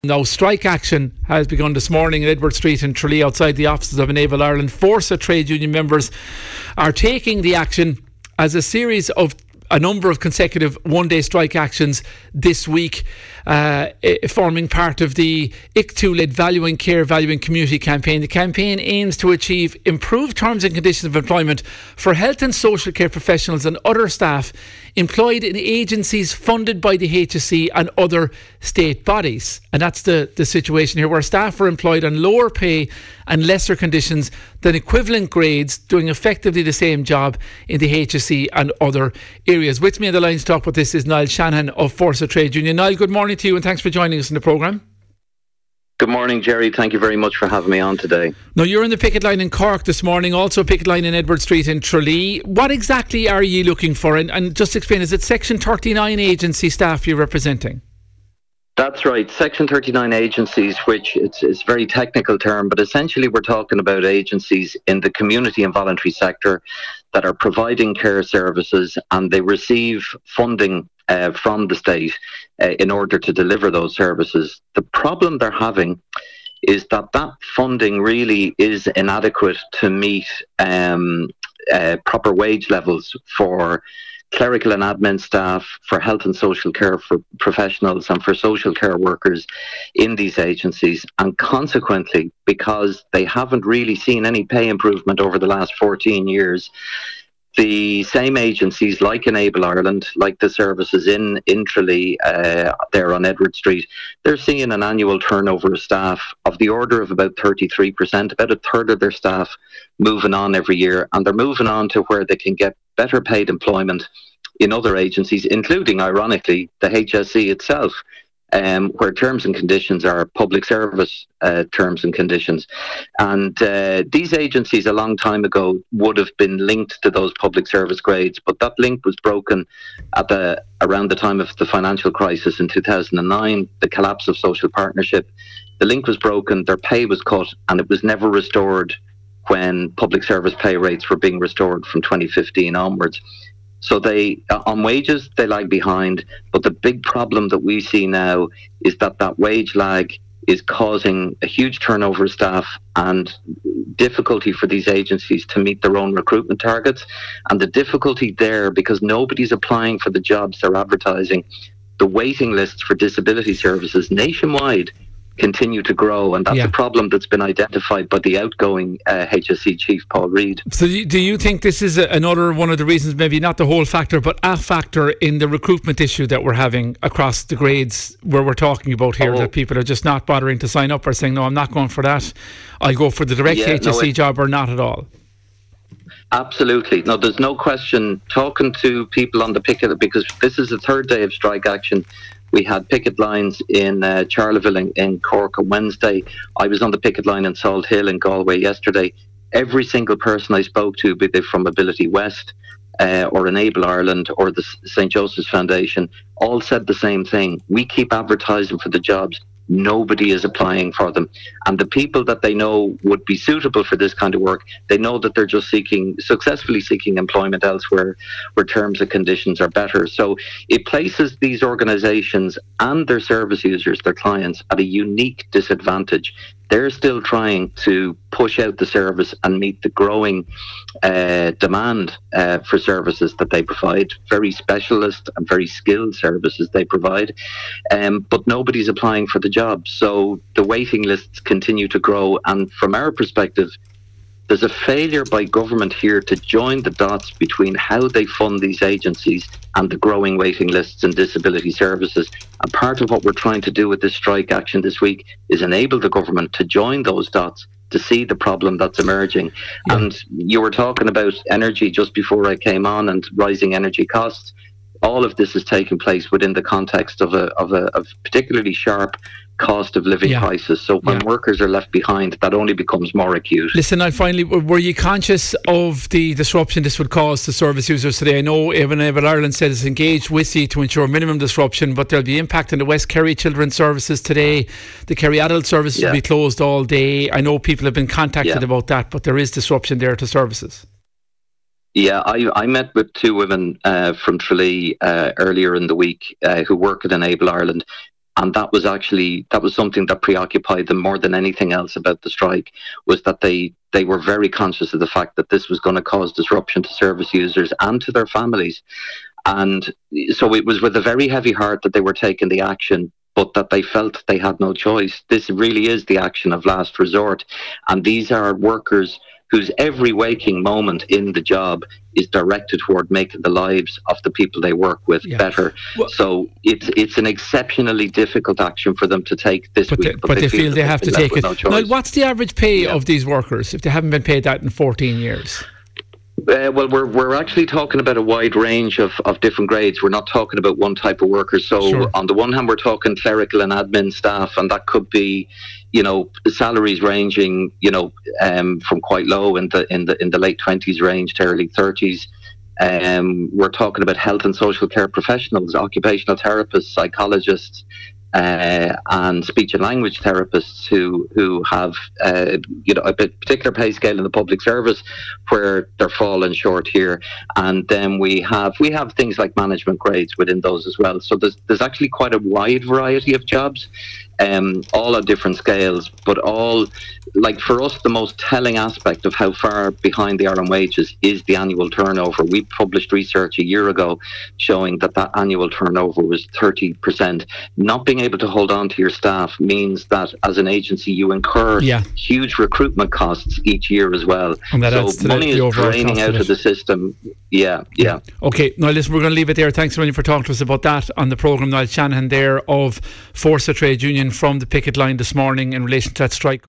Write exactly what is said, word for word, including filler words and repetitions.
Now, strike action has begun this morning at Edward Street in Tralee outside the offices of Enable Ireland. Forsa trade union members are taking the action as a series of a number of consecutive one-day strike actions this week, uh, forming part of the I C T U-led Valuing Care, Valuing Community campaign. The campaign aims to achieve improved terms and conditions of employment for health and social care professionals and other staff employed in agencies funded by the H S E and other state bodies. And that's the, the situation here, where staff are employed on lower pay and lesser conditions than equivalent grades doing effectively the same job in the H S E and other areas. With me on the line to talk about this is Niall Shanahan of Forsa Trade Union. Niall, good morning to you and thanks for joining us in the programme. Good morning, Jerry. Thank you very much for having me on today. Now, you're in the picket line in Cork this morning, also a picket line in Edward Street in Tralee. What exactly are you looking for? And, and just explain, is it Section thirty-nine agency staff you're representing? That's right, Section thirty-nine agencies, which it's, it's a very technical term, but essentially we're talking about agencies in the community and voluntary sector that are providing care services, and they receive funding uh, from the state uh, in order to deliver those services. The problem they're having is that that funding really is inadequate to meet um, uh, proper wage levels for clerical and admin staff, for health and social care for professionals and for social care workers in these agencies. And consequently, because they haven't really seen any pay improvement over the last fourteen years, the same agencies like Enable Ireland, like the services in, in Tralee, uh, there on Edward Street, they're seeing an annual turnover of staff of the order of about thirty-three percent, about a third of their staff moving on every year, and they're moving on to where they can get better paid employment in other agencies, including, ironically, the H S E itself, um, where terms and conditions are public service uh, terms and conditions. And uh, these agencies a long time ago would have been linked to those public service grades, but that link was broken at the around the time of the financial crisis in two thousand nine, the collapse of social partnership. The link was broken, their pay was cut, and it was never restored when public service pay rates were being restored from twenty fifteen onwards. So they, on wages, they lag behind. But the big problem that we see now is that that wage lag is causing a huge turnover of staff and difficulty for these agencies to meet their own recruitment targets. And the difficulty there, because nobody's applying for the jobs they're advertising, the waiting lists for disability services nationwide continue to grow, and that's yeah. a problem that's been identified by the outgoing uh, H S E chief, Paul Reid. So do you think this is another one of the reasons, maybe not the whole factor, but a factor in the recruitment issue that we're having across the grades where we're talking about here, oh. that people are just not bothering to sign up or saying, no, I'm not going for that, I'll go for the direct yeah, H S E no, it, job, or not at all? Absolutely. No, there's no question. Talking to people on the picket, because this is the third day of strike action. We had picket lines in uh, Charleville in, in Cork on Wednesday. I was on the picket line in Salt Hill in Galway yesterday. Every single person I spoke to, be they from Ability West uh, or Enable Ireland or the Saint Joseph's Foundation, all said the same thing. We keep advertising for the jobs. Nobody is applying for them. And the people that they know would be suitable for this kind of work, they know that they're just seeking, successfully seeking employment elsewhere where terms and conditions are better. So it places these organisations and their service users, their clients, at a unique disadvantage. They're still trying to push out the service and meet the growing uh, demand uh, for services that they provide, very specialist and very skilled services they provide, um, but nobody's applying for the job. So the waiting lists continue to grow, and from our perspective, there's a failure by government here to join the dots between how they fund these agencies and the growing waiting lists in disability services. And part of what we're trying to do with this strike action this week is enable the government to join those dots to see the problem that's emerging. Yeah. And you were talking about energy just before I came on and rising energy costs. All of this is taking place within the context of a of a of particularly sharp cost of living yeah. crisis. So when yeah. workers are left behind, that only becomes more acute. Listen, I finally, were you conscious of the disruption this would cause to service users today? I know Enable Ireland said it's engaged with you to ensure minimum disruption, but there'll be impact on the West Kerry Children's Services today. The Kerry Adult Services yeah. will be closed all day. I know people have been contacted yeah. about that, but there is disruption there to services. Yeah, I, I met with two women uh, from Tralee uh, earlier in the week uh, who work at Enable Ireland. And that was actually, that was something that preoccupied them more than anything else about the strike, was that they, they were very conscious of the fact that this was going to cause disruption to service users and to their families. And so it was with a very heavy heart that they were taking the action, but that they felt they had no choice. This really is the action of last resort. And these are workers whose every waking moment in the job is directed toward making the lives of the people they work with yeah. better. Well, so it's it's an exceptionally difficult action for them to take this but week. They, but, but they, they feel, feel they have to take it. No now, what's the average pay yeah. of these workers if they haven't been paid that in fourteen years? Uh, well, we're we're actually talking about a wide range of, of different grades. We're not talking about one type of worker. So sure. on the one hand, we're talking clerical and admin staff, and that could be, you know, salaries ranging, you know, um, from quite low in the in the in the late twenties range to early thirties. Um, we're talking about health and social care professionals, occupational therapists, psychologists, uh, and speech and language therapists who who have uh, you know a particular pay scale in the public service where they're falling short here. And then we have we have things like management grades within those as well. So there's there's actually quite a wide variety of jobs. Um, all at different scales, but all, like for us, the most telling aspect of how far behind they are on wages is the annual turnover. We published research a year ago showing that that annual turnover was thirty percent. Not being able to hold on to your staff means that as an agency you incur yeah. huge recruitment costs each year as well. And that so money the, the is draining out of, of the system. Yeah, yeah. Okay, now listen, we're going to leave it there. Thanks so much for talking to us about that on the programme. Niall Shanahan there of Forza Trade Union from the picket line this morning in relation to that strike.